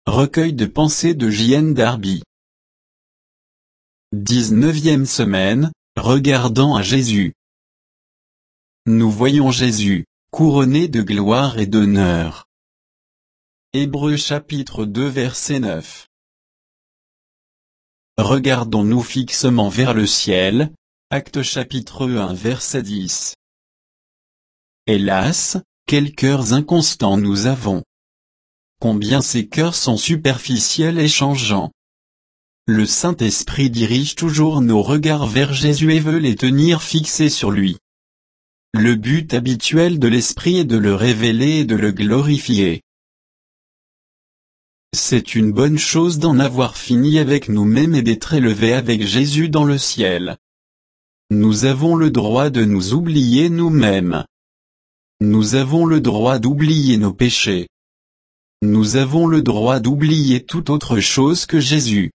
recueil de pensées de J.N. Darby. 19e semaine, regardant à Jésus. Nous voyons Jésus, couronné de gloire et d'honneur. Hébreux chapitre 2 verset 9. Regardons-nous fixement vers le ciel, Actes chapitre 1 verset 10. Hélas, quels cœurs inconstants nous avons! Combien ces cœurs sont superficiels et changeants! Le Saint-Esprit dirige toujours nos regards vers Jésus et veut les tenir fixés sur lui. Le but habituel de l'Esprit est de le révéler et de le glorifier. C'est une bonne chose d'en avoir fini avec nous-mêmes et d'être élevés avec Jésus dans le ciel. Nous avons le droit de nous oublier nous-mêmes. Nous avons le droit d'oublier nos péchés. Nous avons le droit d'oublier toute autre chose que Jésus.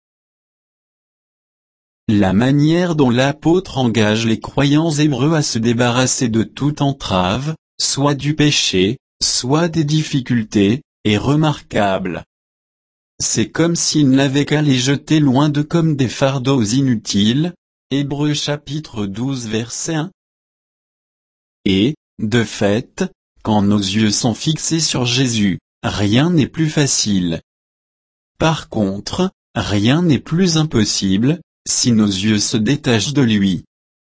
La manière dont l'apôtre engage les croyants hébreux à se débarrasser de toute entrave, soit du péché, soit des difficultés, est remarquable. C'est comme s'il n'avait qu'à les jeter loin d'eux comme des fardeaux inutiles, Hébreux chapitre 12 verset 1. Et, de fait, quand nos yeux sont fixés sur Jésus, rien n'est plus facile. Par contre, rien n'est plus impossible, si nos yeux se détachent de lui.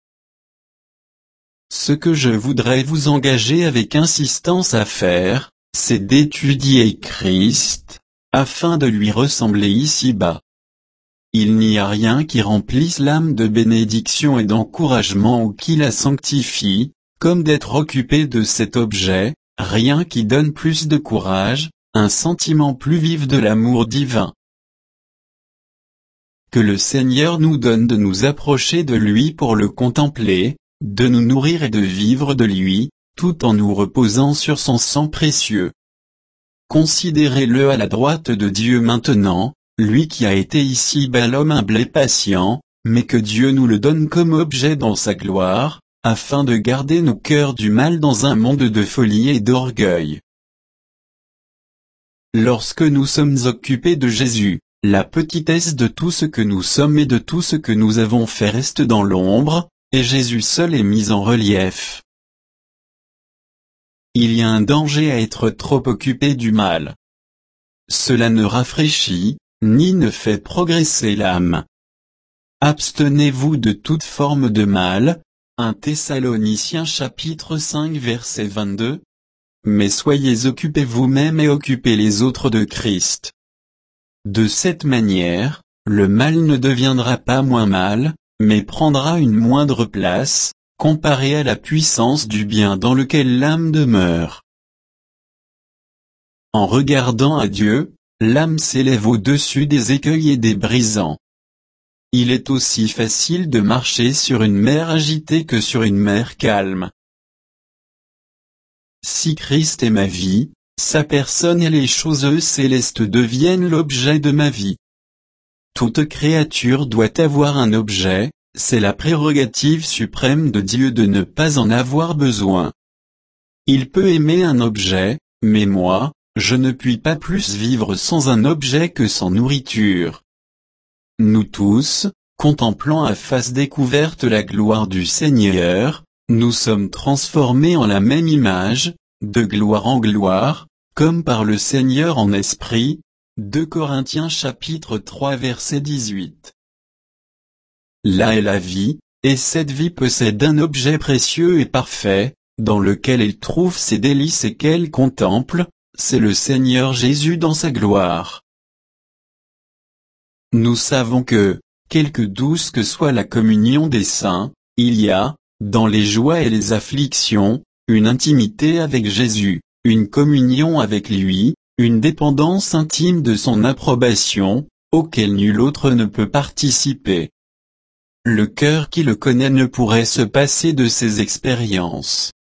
Ce que je voudrais vous engager avec insistance à faire, c'est d'étudier Christ, afin de lui ressembler ici-bas. Il n'y a rien qui remplisse l'âme de bénédiction et d'encouragement ou qui la sanctifie, comme d'être occupé de cet objet, rien qui donne plus de courage, un sentiment plus vif de l'amour divin. Que le Seigneur nous donne de nous approcher de lui pour le contempler, de nous nourrir et de vivre de lui, tout en nous reposant sur son sang précieux. Considérez-le à la droite de Dieu maintenant, lui qui a été ici-bas l'homme humble et patient, mais que Dieu nous le donne comme objet dans sa gloire, afin de garder nos cœurs du mal dans un monde de folie et d'orgueil. Lorsque nous sommes occupés de Jésus, la petitesse de tout ce que nous sommes et de tout ce que nous avons fait reste dans l'ombre, et Jésus seul est mis en relief. Il y a un danger à être trop occupé du mal. Cela ne rafraîchit, ni ne fait progresser l'âme. Abstenez-vous de toute forme de mal, 1 Thessaloniciens chapitre 5 verset 22. Mais soyez occupés vous-même et occupez les autres de Christ. De cette manière, le mal ne deviendra pas moins mal, mais prendra une moindre place, comparé à la puissance du bien dans lequel l'âme demeure. En regardant à Dieu, l'âme s'élève au-dessus des écueils et des brisants. Il est aussi facile de marcher sur une mer agitée que sur une mer calme. Si Christ est ma vie, sa personne et les choses célestes deviennent l'objet de ma vie. Toute créature doit avoir un objet, c'est la prérogative suprême de Dieu de ne pas en avoir besoin. Il peut aimer un objet, mais moi, je ne puis pas plus vivre sans un objet que sans nourriture. Nous tous, contemplant à face découverte la gloire du Seigneur, nous sommes transformés en la même image, de gloire en gloire, comme par le Seigneur en esprit. 2 Corinthiens chapitre 3 verset 18. Là est la vie, et cette vie possède un objet précieux et parfait, dans lequel elle trouve ses délices et qu'elle contemple, c'est le Seigneur Jésus dans sa gloire. Nous savons que, quelque douce que soit la communion des saints, il y a, dans les joies et les afflictions, une intimité avec Jésus, une communion avec lui, une dépendance intime de son approbation, auquel nul autre ne peut participer. Le cœur qui le connaît ne pourrait se passer de ces expériences.